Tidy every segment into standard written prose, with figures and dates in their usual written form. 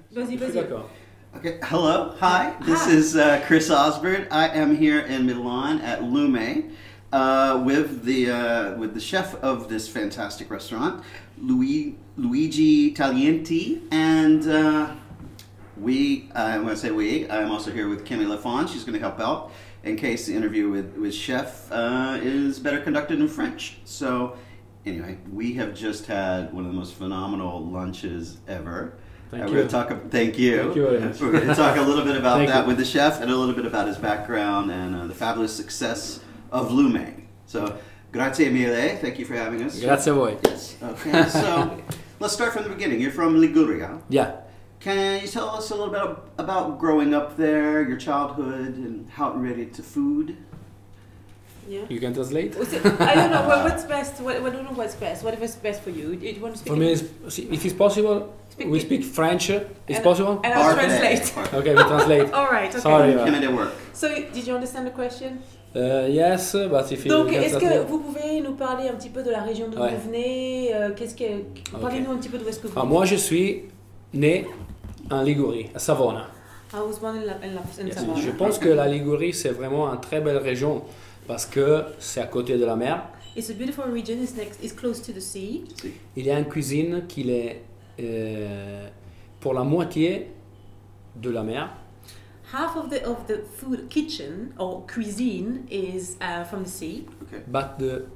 Vas-y, Je suis vas-y. d'accord. Okay, hello, hi. This is Chris Osbert. I am here in Milan at Lume with the chef of this fantastic restaurant, Luigi Taglienti, and I'm going to say we. I'm also here with Kimmy Lafon. She's going to help out in case the interview with Chef is better conducted in French. So, anyway, we have just had one of the most phenomenal lunches ever. Thank We're you. going to talk. Thank you. Thank you very much. We're going to talk a little bit about Thank that you. with the chef and a little bit about his background and the fabulous success of Lume. So, grazie mille. Thank you for having us. Grazie a voi. Yes. Okay. So, let's start from the beginning. You're from Liguria. Yeah. Can you tell us a little bit about growing up there, your childhood, and how it related to food? Yeah. You can translate? I don't know what's best. I don't know what's best. Whatever's best for you. You want to speak? For me, if it's possible, we speak French. It's possible? And I'll Parfait. translate. Parfait. Okay, we translate. All right. Okay. Sorry. Can it work? So, did you understand the question? Yes, but if you Donc, can est-ce que translate. vous pouvez nous parler un petit peu de la région d'où Ouais. vous venez Parlez-nous un petit peu d'où est-ce que vous venez. Moi, je suis né en Ligurie, à Savona. I was born in Yes. Savona. Je pense que la Ligurie, c'est vraiment une très belle région parce que c'est à côté de la mer. It's a beautiful region. It's close to the sea. Il y a une cuisine qui est pour la moitié de la mer. Half of the food kitchen or cuisine is from the sea. Okay. But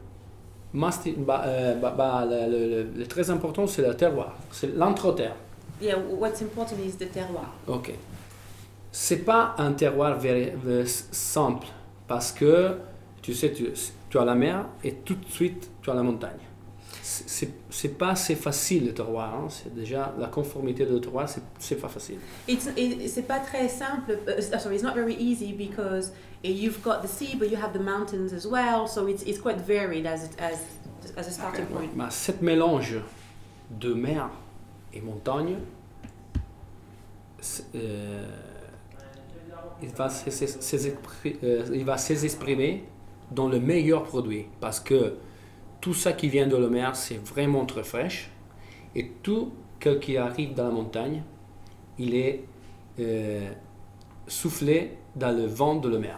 le très important, c'est le terroir, c'est l'entre-terre. Yeah, what's important is the terroir. Ok. C'est pas un terroir simple parce que tu sais, tu as la mer et tout de suite tu as la montagne. C'est pas assez facile le terroir. Hein. C'est déjà la conformité de terroir, c'est pas facile. C'est pas très simple. Sorry, it's not very easy because you've got the sea, but you have the mountains as well. So it's quite varied as a starting point. Mais cette mélange de mer et montagne, il va s'exprimer dans le meilleur produit parce que tout ça qui vient de la mer, c'est vraiment très fraîche et tout ce qui arrive dans la montagne, il est soufflé dans le vent de la mer.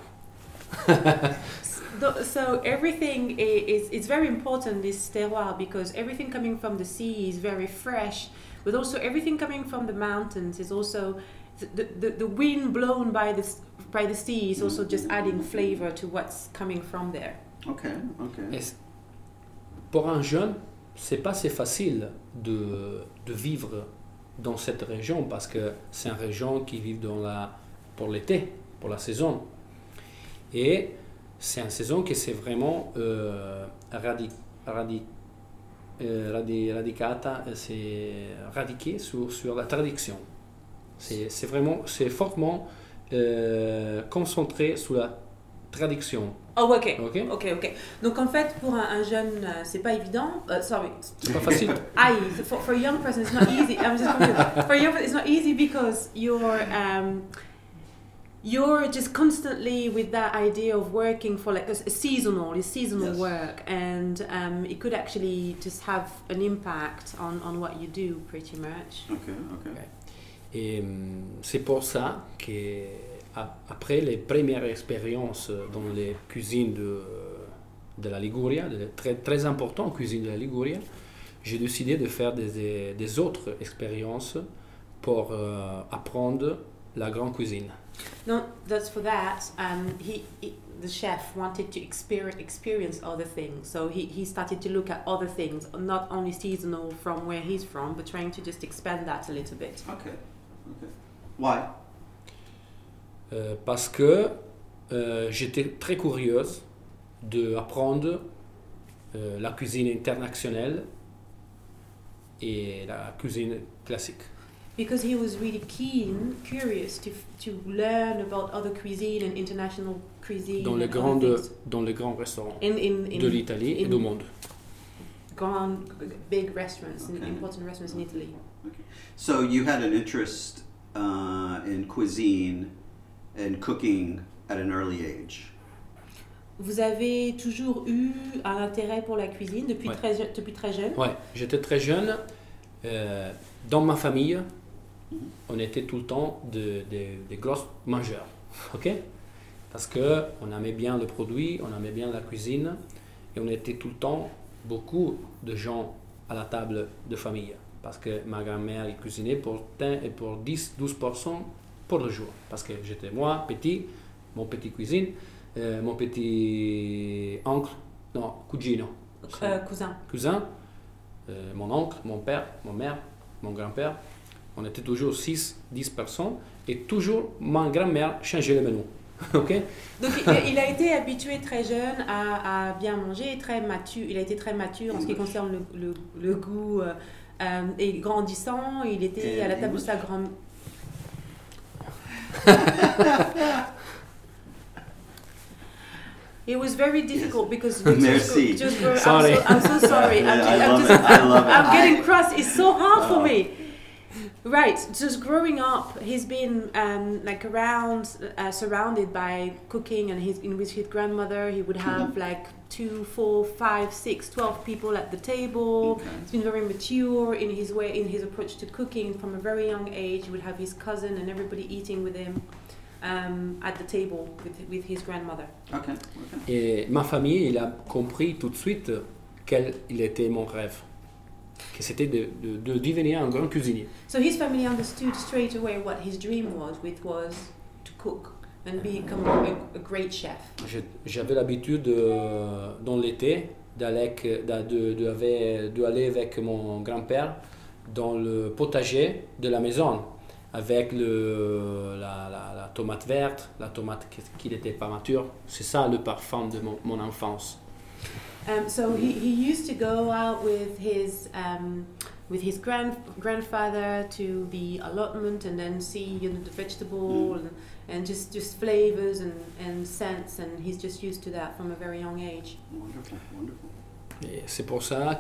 So everything it's very important, this terroir, because everything coming from the sea is very fresh, but also everything coming from the mountains is also the wind blown by the sea is also just adding flavor to what's coming from there. Okay. Et pour un jeune, c'est pas si facile de vivre dans cette région parce que c'est une région qui vit pour l'été, pour la saison. Et c'est une saison qui c'est vraiment radiquée sur la traduction. C'est fortement concentré sur la traduction. Oh, ok. Ok. Ok. Donc en fait, pour un jeune, c'est pas évident. Sorry. C'est pas facile. For a young person, it's not easy. I'm just confused. For a young person, it's not easy because you're just constantly with that idea of working for like a seasonal Yes. work, and it could actually just have an impact on what you do pretty much. Okay. Et c'est pour ça que après les premières expériences dans les cuisines de la Liguria, de très très importantes cuisines de la Liguria, j'ai décidé de faire des autres expériences pour apprendre la grande cuisine. No, that's for that. The chef wanted to experience other things, so he started to look at other things, not only seasonal from where he's from, but trying to just expand that a little bit. Okay. Why? Parce que j'étais très curieuse d'apprendre la cuisine internationale et la cuisine classique. Because he was really curious to learn about other cuisine and international cuisine. Dans les grands restaurants de l'Italie et du monde. Big restaurants, important restaurants in Italy. Okay. So you had an interest in cuisine and cooking at an early age. Vous avez toujours eu un intérêt pour la cuisine depuis Ouais. très jeune? Ouais, j'étais très jeune. Dans ma famille, on était tout le temps des grosses mangeurs, ok? Parce qu'on aimait bien le produit, on aimait bien la cuisine, et on était tout le temps beaucoup de gens à la table de famille. Parce que ma grand-mère elle cuisinait pour 10-12% pour le jour. Parce que j'étais moi, petit, mon petit cuisine, mon petit oncle, non, cugino. Cousin, mon oncle, mon père, mon mère, mon grand-père. On était toujours 6-10 personnes et toujours ma grand-mère changeait le menu. Okay? Donc il a été habitué très jeune à bien manger, très mature. Il a été très mature en ce qui concerne le goût. Et grandissant, il était à la table de sa grand. It was very difficult because Merci. Sorry. I'm so sorry. I love it. I'm getting cross. It's so hard for me. Right, just growing up, he's been around, surrounded by cooking, and with his grandmother, he would have 2, 4, 5, 6, 12 people at the table. Okay. He's been very mature in his approach to cooking from a very young age. He would have his cousin and everybody eating with him at the table with his grandmother. Okay. Et ma famille, il a compris tout de suite quel il était mon rêve. Que c'était de devenir un grand cuisinier. So his family understood straight away what his dream was to cook and become a great chef. J'avais l'habitude dans l'été d'aller avec mon grand-père dans le potager de la maison avec la tomate verte, la tomate qui n'était pas mature. C'est ça le parfum de mon enfance. So he used to go out with his grandfather to the allotment and then see the vegetable and just flavors and scents, and he's just used to that from a very young age. Wonderful. Et c'est pour ça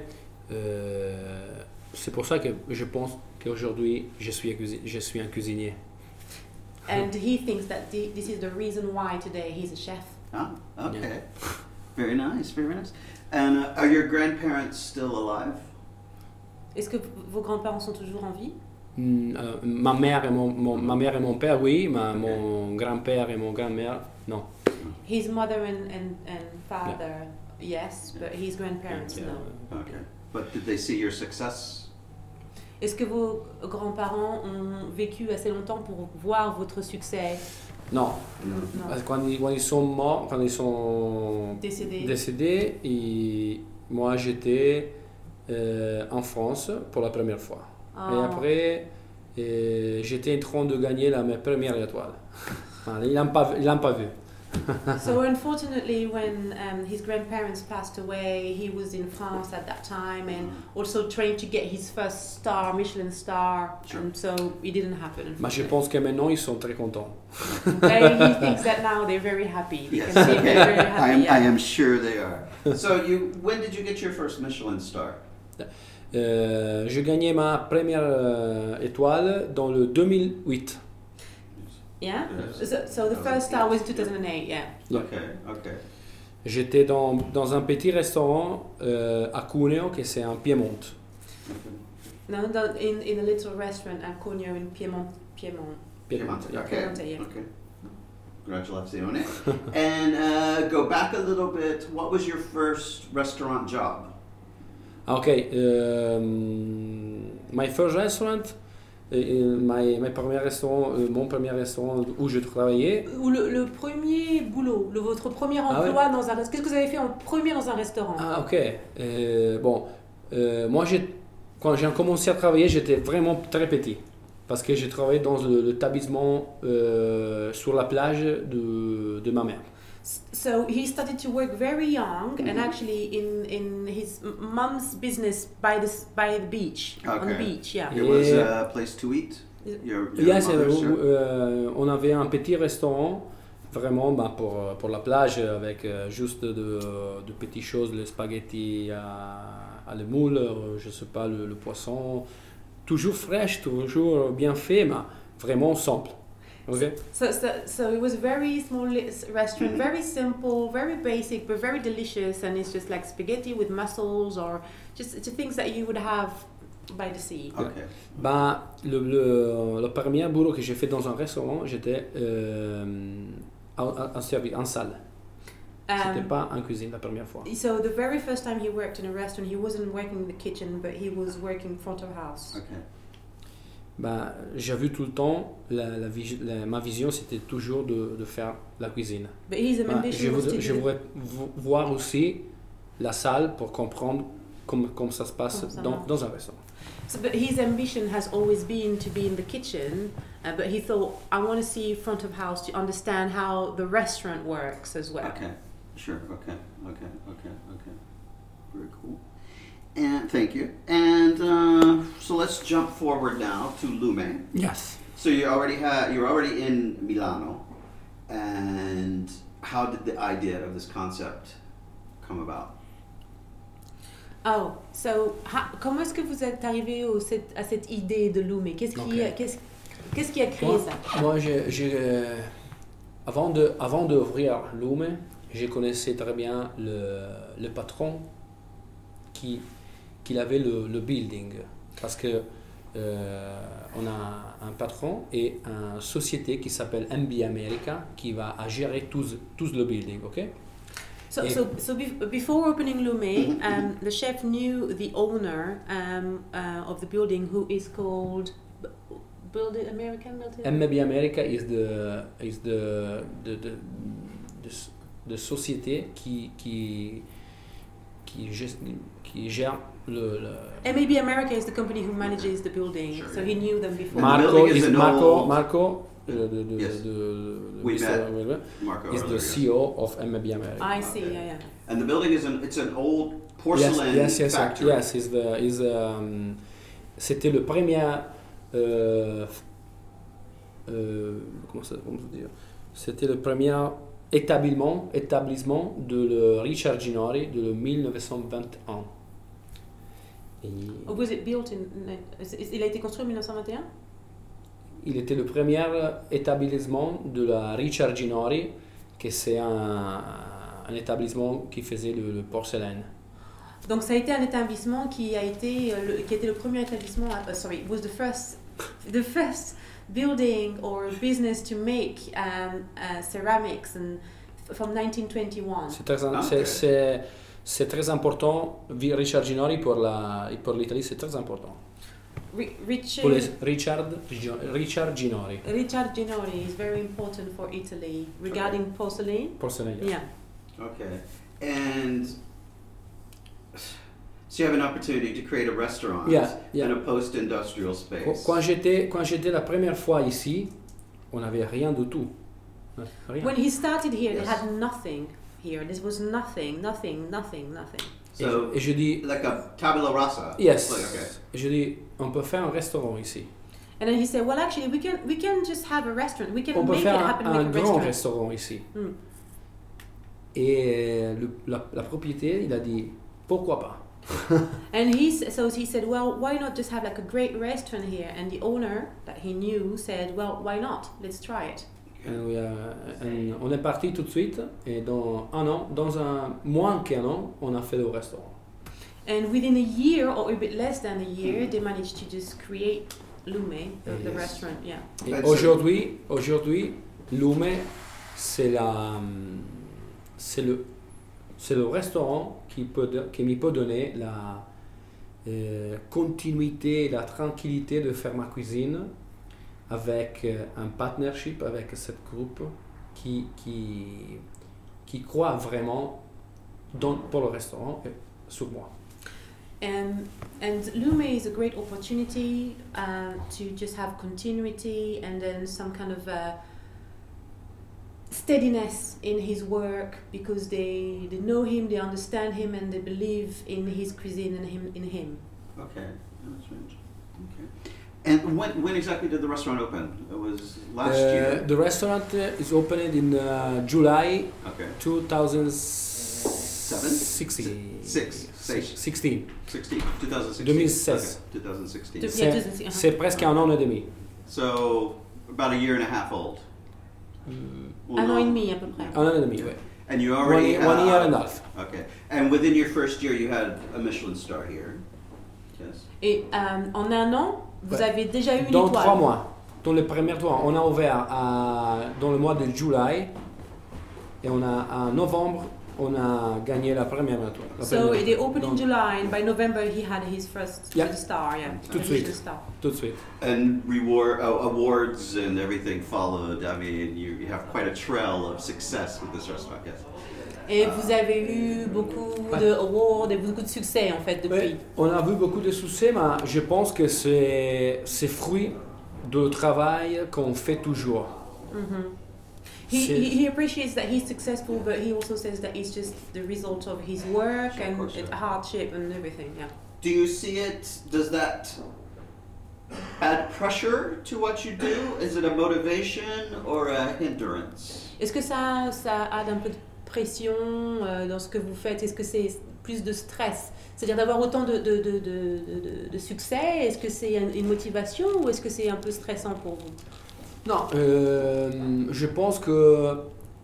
que je pense qu'aujourd'hui je suis un cuisinier. And he thinks that this is the reason why today he's a chef. Ah, okay. Yeah. Very nice. And are your grandparents still alive? Est-ce que vos grands-parents sont toujours en vie? Ma mère et mon père, oui, mon grand-père et mon grand-mère, non. His mother and father, yes, but his grandparents, no. Okay. But did they see your success? Est-ce que vos grands-parents ont vécu assez longtemps pour voir votre succès? Non. Non. Parce que quand ils sont morts, quand ils sont décédés, moi j'étais en France pour la première fois. Oh. Et après, j'étais en train de gagner ma première étoile. Enfin, ils l'ont pas vu. So unfortunately, when his grandparents passed away, he was in France at that time and also trying to get his first star, Michelin star, Sure. and so it didn't happen. Mais je pense que maintenant ils sont très contents. He thinks that now they're very happy. You Yes. can see they're very happy. I am sure they are. So when did you get your first Michelin star? Je gagnais ma première étoile dans le 2008. Yeah? Yes. So the first star was 2008, yeah. Okay. J'étais dans un petit restaurant à Cuneo, qui c'est en Piémont. No, in a little restaurant at Cuneo in Piedmont. Piemonte. Yeah. Okay. Piemonte, yeah. Okay. Congratulazione. And go back a little bit. What was your first restaurant job? Okay, my first restaurant, mon premier restaurant où je travaillais. Ou le premier boulot, votre premier emploi dans un restaurant. Qu'est-ce que vous avez fait en premier dans un restaurant? Ah, ok. Moi, quand j'ai commencé à travailler, j'étais vraiment très petit. Parce que j'ai travaillé dans l'établissement sur la plage de ma mère. So he started to work very young, and actually in his mom's business by the beach, on the beach, yeah. It was a place to eat. Your Yes, mother's, sure? on avait un petit restaurant vraiment pour la plage avec juste de petites choses, les spaghettis à la moule, je sais pas, le poisson, toujours fraîche, toujours bien fait, mais vraiment simple. Okay. So it was a very small restaurant, very simple, very basic, but very delicious. And it's just like spaghetti with mussels, or just things that you would have by the sea. Okay. Ben, le premier boulot que j'ai fait dans un restaurant, j'étais en salle. C'était pas en cuisine la première fois. So the very first time he worked in a restaurant, he wasn't working in the kitchen, but he was working front of house. Okay. Ben, j'ai vu tout le temps, ma vision c'était toujours de faire la cuisine. But his Ben, ambition was to je do voudrais voir aussi la salle pour comprendre comment ça se passe dans un restaurant. So, but his ambition has always been to be in the kitchen, but he thought, I want to see front of house to understand how the restaurant works as well. Okay. Sure. Okay. Very cool. And thank you. And so let's jump forward now to Lume. Yes. So you're already in Milano, and how did the idea of this concept come about? Oh, so comment est-ce que vous êtes arrivé à cette idée de Lume? Qu'est-ce qui a créé ça? Moi, avant d'ouvrir Lume, je connaissais très bien le patron qui avait le building, parce que on a un patron et une société qui s'appelle MB America qui va gérer tous le building, ok? So before opening Lume, the chef knew the owner of the building, who is called American Building. MB America is the société qui gère le MAB America is the company who manages the building, Sure. so he knew them before. Marco building is an old- Marco Yes. We met Marco is earlier. the CEO of MAB America. I see, yeah. And the building is an old porcelain Yes, factory. yes. C'était le premier. Comment dire? C'était le premier établissement de le Richard Ginori de 1921. Or was it built il a été construit en 1921? Il était le premier établissement de la Richard Ginori, que c'est un établissement qui faisait le porcelaine. Donc ça a été un établissement qui a été le premier établissement. Was the first building or business to make ceramics from 1921. C'est très important. Richard Ginori pour l'Italie, c'est très important. Richard Ginori. Richard Ginori is very important for Italy regarding porcelain. Porcelain, yes. Yeah. Okay. And so you have an opportunity to create a restaurant in a post-industrial space. Quand j'étais la première fois ici, on n'avait rien du tout. Rien. When he started here, Yes. they had nothing here. This was nothing. So Et je dis, like a tabula rasa. yes. Like, okay. Et je dis, on peut faire un restaurant ici. And then he said, well, actually, we can just have a restaurant. We can On peut make it faire happen un with a grand restaurant. restaurant ici. Mm. Et la propriétaire, il a dit, pourquoi pas? And he said, well, why not just have like a great restaurant here? And the owner that he knew said, well, why not? Let's try it. On est parti tout de suite et dans moins qu'un an, on a fait le restaurant. And within a year, or a bit less than a year, they managed to just create Lume, the Yes. restaurant. Yeah. Et That's aujourd'hui, Lume, c'est le restaurant qui me peut donner la continuité, la tranquillité de faire ma cuisine avec un partnership avec cette groupe qui croit vraiment pour le restaurant et sur moi. And Lume is a great opportunity to just have continuity and then some kind of steadiness in his work, because they know him, they understand him, and they believe in his cuisine and in him. Okay. That's strange. Okay. And when exactly did the restaurant open? It was last year. The restaurant is opened in July Okay. 2016. 16. 2016. 2016. Okay. 2016. C'est presque un an et demi. So about a year and a half old. Un an et demi à peu près. Un an et demi, oui. And you already One year and a half. Okay. And within your first year, you had a Michelin star here. Yes. Et en un an, vous Ouais. avez déjà eu une Dans étoile. 3 mois, dans les premiers mois, on a ouvert dans le mois de juillet et en novembre, on a gagné la première étoile. So they opened in Donc, July, and by November he had his first Yeah. star. Yeah, Tout de the suite. star. tout de suite. And awards and everything followed. I mean, you have quite a trail of success with this restaurant, yes. Et vous avez eu beaucoup de awards et beaucoup de succès en fait depuis. Oui, on a vu beaucoup de succès, mais je pense que c'est fruit du travail qu'on fait toujours. He appreciates that he's successful, but he also says that it's just the result of his work Of and course, yeah. hardship and everything. Yeah. Do you see it? Does that add pressure to what you do? Is it a motivation or a hindrance? Est-ce que ça aide un peu de pression dans ce que vous faites? Est-ce que c'est plus de stress? C'est-à-dire d'avoir autant de succès? Est-ce que c'est une motivation ou est-ce que c'est un peu stressant pour vous? Non, je pense que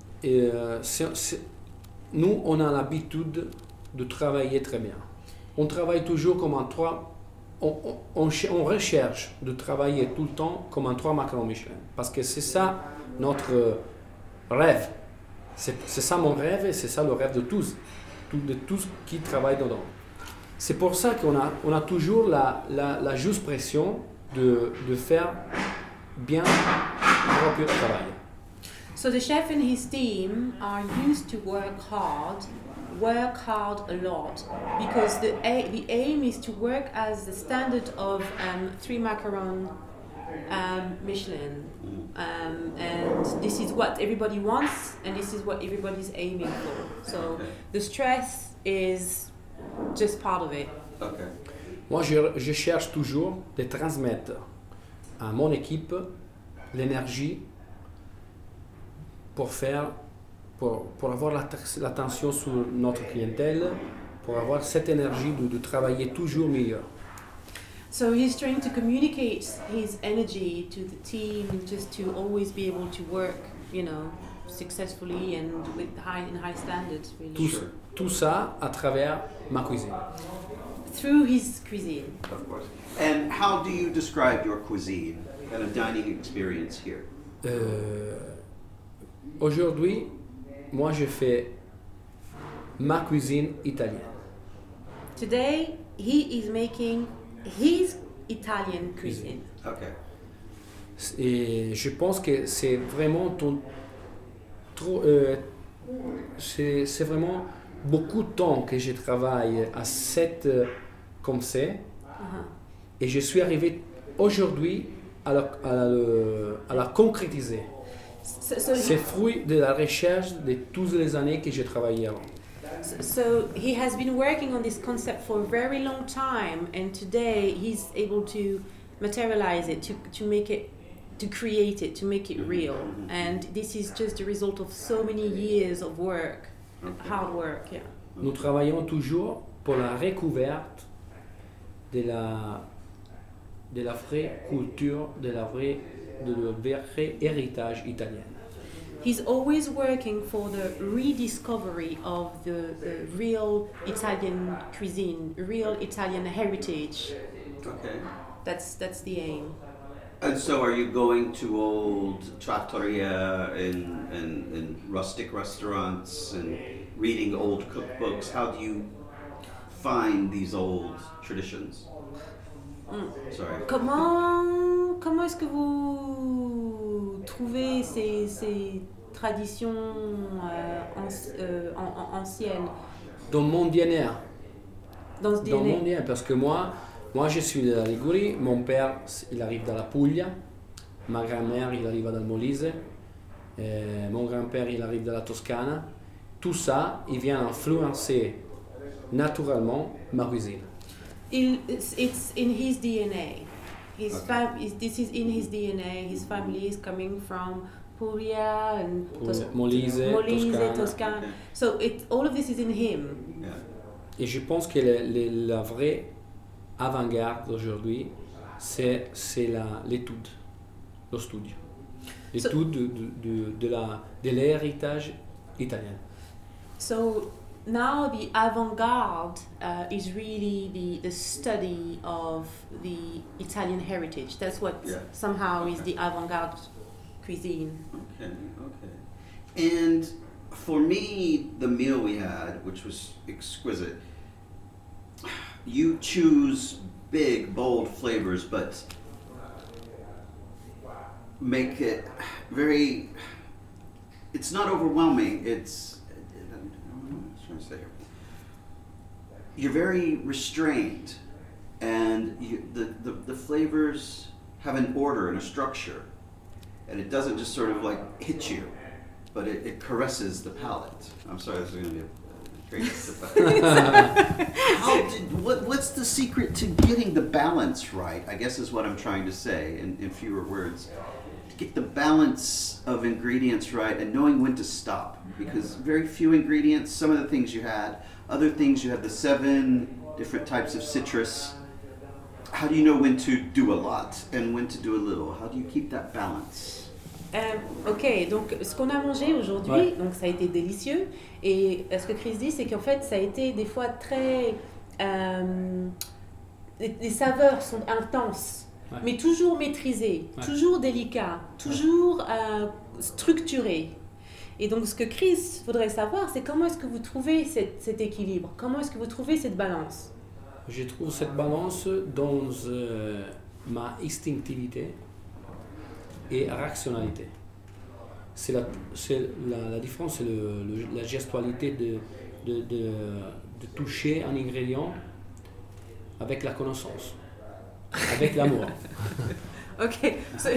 nous, on a l'habitude de travailler très bien. On travaille toujours comme on recherche de travailler tout le temps comme un 3 macarons Michelin. Parce que c'est ça notre rêve. C'est ça mon rêve et c'est ça le rêve de tous qui travaillent dedans. C'est pour ça qu'on a toujours la juste pression de faire bien le travail. So the chef and his team are used to work hard a lot, because the aim is to work as the standard of 3 macaron Michelin, and this is what everybody wants, and this is what everybody's aiming for. So the stress is just part of it. Okay. Moi, je cherche toujours de transmettre à mon équipe l'énergie pour avoir l'attention sur notre clientèle, pour avoir cette énergie de travailler toujours meilleur. So he's trying to communicate his energy to the team, just to always be able to work, successfully and with high standards, really. Tout ça à travers ma cuisine. Through his cuisine. Of course. And how do you describe your cuisine and a dining experience here? Aujourd'hui, moi je fais ma cuisine italienne. Today, he is making his Italian cuisine. Okay. Et je pense que c'est vraiment c'est vraiment beaucoup de temps que je travaille à cette comme c'est. Et je suis arrivé aujourd'hui à la concrétiser. C'est fruit de la recherche de toutes les années que j'ai travaillé avant. So he has been working on this concept for a very long time, and today he's able to materialize it, to make it, to create it, to make it real. And this is just the result of so many years of work, hard work. Yeah. Nous travaillons toujours pour la recouverte de la vraie culture, de le vrai héritage italien. He's always working for the rediscovery of the real Italian cuisine, real Italian heritage. Okay. That's the aim. And so are you going to old trattoria and rustic restaurants and reading old cookbooks? How do you find these old traditions? Sorry. Comment est-ce que vous trouvez ces traditions anciennes Dans mon DNA. dans ce Dans mon DNA? DNA, parce que moi je suis de la Ligurie, mon père il arrive de la Puglia, ma grand-mère il arrive dal Molise, mon grand-père il arrive de la Toscane. Tout ça, il vient influencer naturellement ma cuisine. It's in his DNA. This is in his DNA. His family is coming from Puglia and Molise, Toscane. Toscane. So all of this is in him. Yeah. Et je pense que la vraie avant-garde d'aujourd'hui, c'est l'étude, le studio. L'étude de l'héritage italien. So now the avant-garde is really the study of the Italian heritage. That's what somehow is the avant-garde cuisine. Okay. And for me, the meal we had, which was exquisite, you choose big, bold flavors, but make it very, it's not overwhelming, it's, I don't know what I'm trying to say here. You're very restrained, and the flavors have an order and a structure, and it doesn't just sort of like hit you, but it caresses the palate. I'm sorry, this is going to be a crazy what's the secret to getting the balance right, I guess is what I'm trying to say in fewer words. To get the balance of ingredients right and knowing when to stop. Because very few ingredients, some of the things you had, other things you had the 7 different types of citrus. How do you know when to do a lot and when to do a little? How do you keep that balance? Ok, donc ce qu'on a mangé aujourd'hui, donc ça a été délicieux. Et ce que Chris dit, c'est qu'en fait, ça a été des fois très... les saveurs sont intenses, mais toujours maîtrisées, toujours délicat, toujours structurées. Et donc ce que Chris voudrait savoir, c'est comment est-ce que vous trouvez cet équilibre? Comment est-ce que vous trouvez cette balance? Je trouve cette balance dans ma instinctivité et rationalité. C'est la différence, c'est la gestualité de toucher un ingrédient avec la connaissance, avec l'amour. Okay, so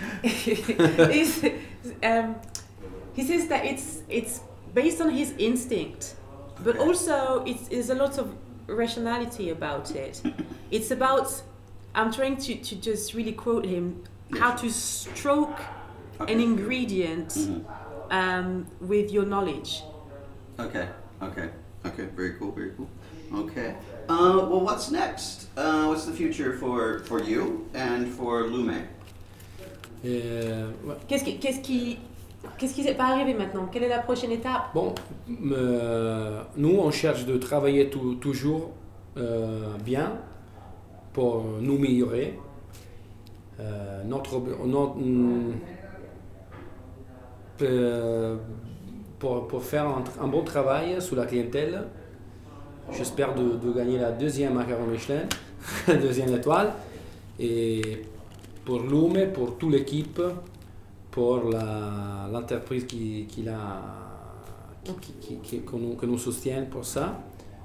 he says that it's based on his instinct, but also there's a lot of rationality about it. It's about, I'm trying to just really quote him, how to stroke an ingredient with your knowledge. Okay, very cool. Okay, well, what's next? What's the future for you and for Lume? Qu'est-ce qui va arriver maintenant? Quelle est la prochaine étape? Bon, nous on cherche de travailler toujours bien pour nous améliorer. Pour faire un bon travail sur la clientèle, j'espère de gagner la 2e macaron Michelin, 2e étoile, et pour Lume, pour toute l'équipe, pour l'entreprise que nous soutient pour ça.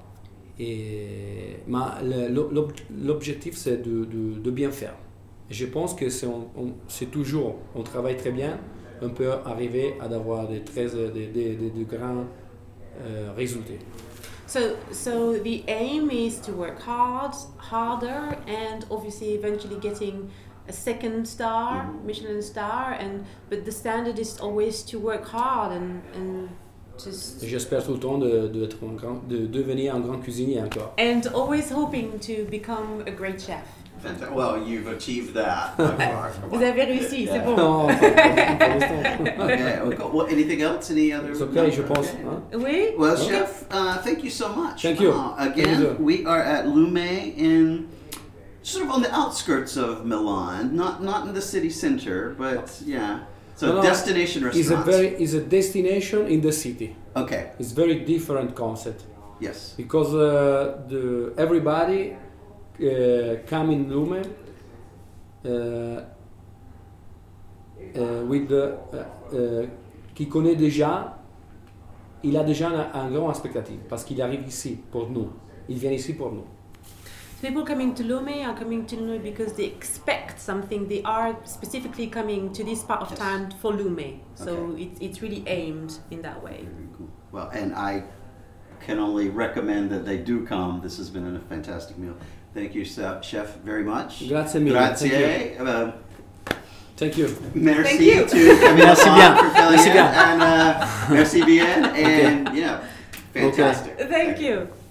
L'objectif c'est de bien faire. Je pense que c'est toujours, on travaille très bien, on peut arriver à avoir de grands résultats. So the aim is to work harder, and obviously eventually getting a 2nd star, Michelin star, but the standard is always to work hard and just. J'espère tout le temps de devenir un grand cuisinier encore. And always hoping to become a great chef. Well, you've achieved that. Vous avez réussi, c'est bon. Non, okay. Well, anything else? Any other? It's okay, je pense. Oui. Well, Chef, thank you so much. Thank you. Again, we are at Lume in sort of on the outskirts of Milan, not in the city center, but yeah. So destination restaurant. It's a destination in the city. Okay. It's very different concept. Yes. Because everybody come in Lume qui connaît déjà, il a déjà un grand expectative parce qu'il arrive ici pour nous. Il vient ici pour nous. People coming to Lume are coming to Lume because they expect something. They are specifically coming to this part of town for Lume. So it's really aimed in that way. Very cool. Well, and I can only recommend that they do come. This has been a fantastic meal. Thank you, Chef, very much. Grazie mille. Grazie. Thank you. Merci Thank you. to Camille Merci bien. for filling Merci in. bien. And merci bien. And yeah, fantastic. Thank you.